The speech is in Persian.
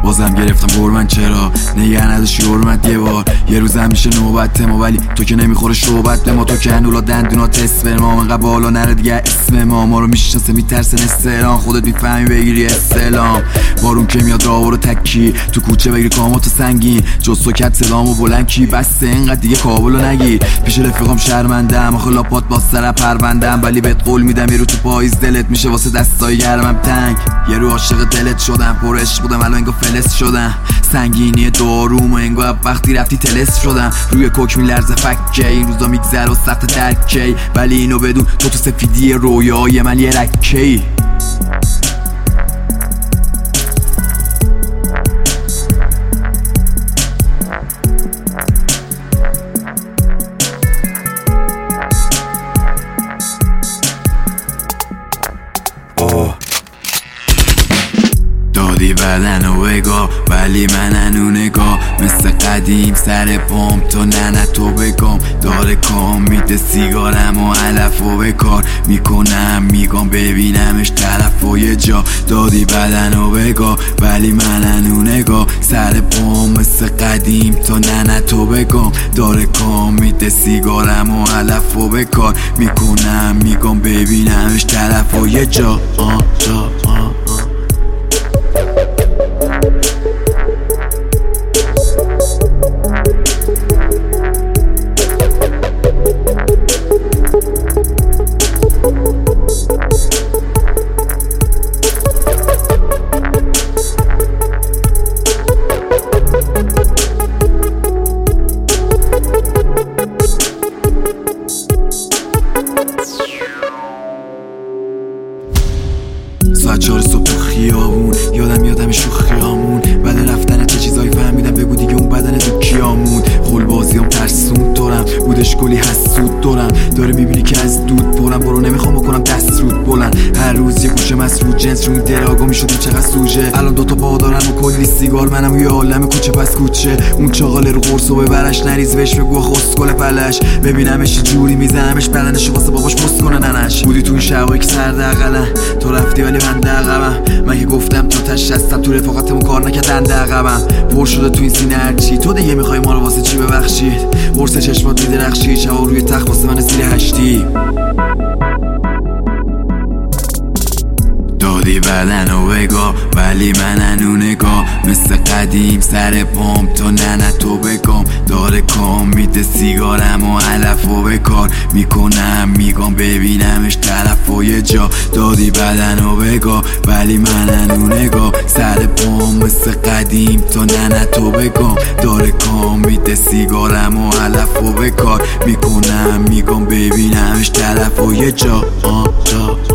بازم گرفتم برمن چرا نگه نداشتی حرمت یه بار یه روزم میشه نوبت ما ولی تو که نمیخوره شوبت به ما تو که هنولا دندونات اسم ما منقدر بالا نره دیگه اسم ما رو میشناسه میترسن استعلام خودت میفهمی بگیری استعلام بارون که میاد راهو رو تکی تو کوچه بگیری کاماتو سنگین جز سکت صدامو بلند کی بسته اینقدر دیگه کابلو نگیر پیش رفیقام شرمندم آخه لاپات با سر پروندم ولی بهت قول میدم یه رو تو پاییز دلت میشه واسه دستای گرمم تنگ یه رو عاشق دلت شدم پر عشق بودم الان انگار فلس شدم سنگینی داروم انگار وقتی رفتی تلس شدم روی کوک میلرزه فکه این روزا میگذره و سخت درکی ولی اینو بدون تو سفیدی رویای من یه رکی دادی بدنو بگاه ولی من هنو نگاه مثل قدیم سر پام تو نه تو بگم داره کام میده سیگارم و علف و بکار میکنم میگم ببینمش طرف و یه جا دادی بدنو بگاه ولی من هنو نگاه سر پام مثل قدیم تو نه تو بگم داره کام میده سیگارم و علف و بکار میکنم میگم ببینمش طرف و یه جا ساعت 4 صبح تو خیابون یادم شوخیامون بعد رفتن چه چیزایی فهمیدم بگو دیگه اون بدن تو کیامون خول بازیام ترسون دارم بودش کلی حسود دارم داره میبینی که از دود پرم برو نمیخوام بکنم دست رود بلند هر روز یه گوشه مسعود جنس رو این دراگا میشدیم چقدر سوژه الان دوتا پا دارم و کلی سیگار منم یه عالم کوچه پس کوچه اون چاقاله رو قرص و ببرش نریز بهش بگو خسکل پلش ببینمش جوری میزنمش بدنشو واسه باباش پست کنه ننش بودی تو این شبایی که سرد عقلم تو رفتی ولی من عقبم من که گفتم تا تش هستم تو رفاقتمون کار نکردن عقبم پر شده تو این سینه هرچی تو دیگه میخوای ما رو واسه چی ببخشید قرص چشمات میدرخشی شبا روی تخت واسه من زیر هشتی دادی بدنو بگاه ولی من هنو نگاه مثل قدیم سر پام تو نه تو بگم داره کام میده سیگارم و علف و بکار میکنم میگم ببینمش طرف و یه جا دادی بدنو بگاه ولی من هنو نگاه سر پام مثل قدیم تو نه تو بگم داره کام میده سیگارم و علف و بکار میکنم میگم ببینمش طرف و یه جا